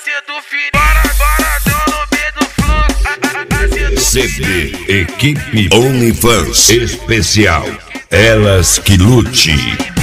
CD Equipe OnlyFans Especial Elas que Lute.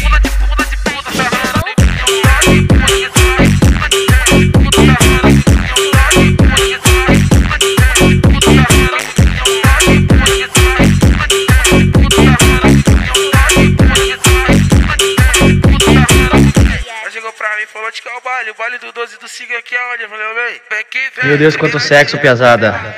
Chegou pra mim, falou de que é o baile do 12 do Sig aqui é onde? Eu falei, vem. Meu Deus, quanto sexo, pesada.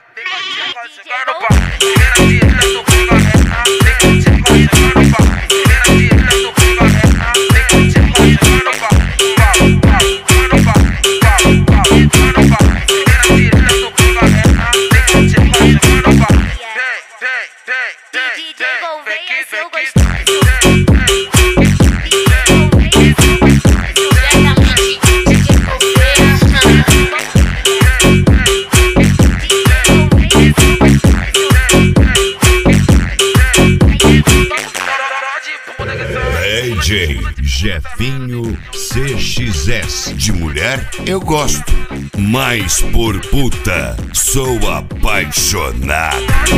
DJ Jefinho CXS. De mulher eu gosto, mas por puta sou apaixonado.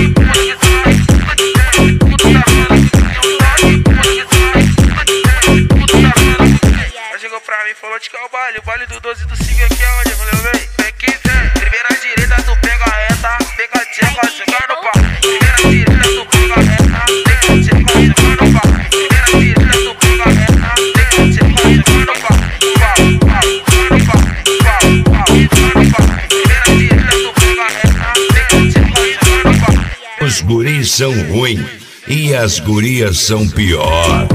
Chegou pra mim, falou de que é o baile do 12 do Sig aqui é onde? Eu falei, vem que vem. Primeira direita, tu pega a reta, pega a tcheca, chega no pau. Primeira direita, tu pega a reta, pega a tcheca, chega no pau. Primeira direita, tu pega a reta, pega a tcheca, chega no pau. Primeira direita, tu pega a reta, pega a tcheca, chega no pau. Os guris são ruins e as gurias são pior.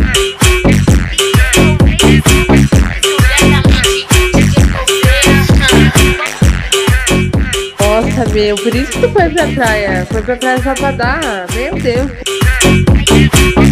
Nossa, meu, por isso que tu foi pra praia. Foi pra praia só pra dar. Meu Deus.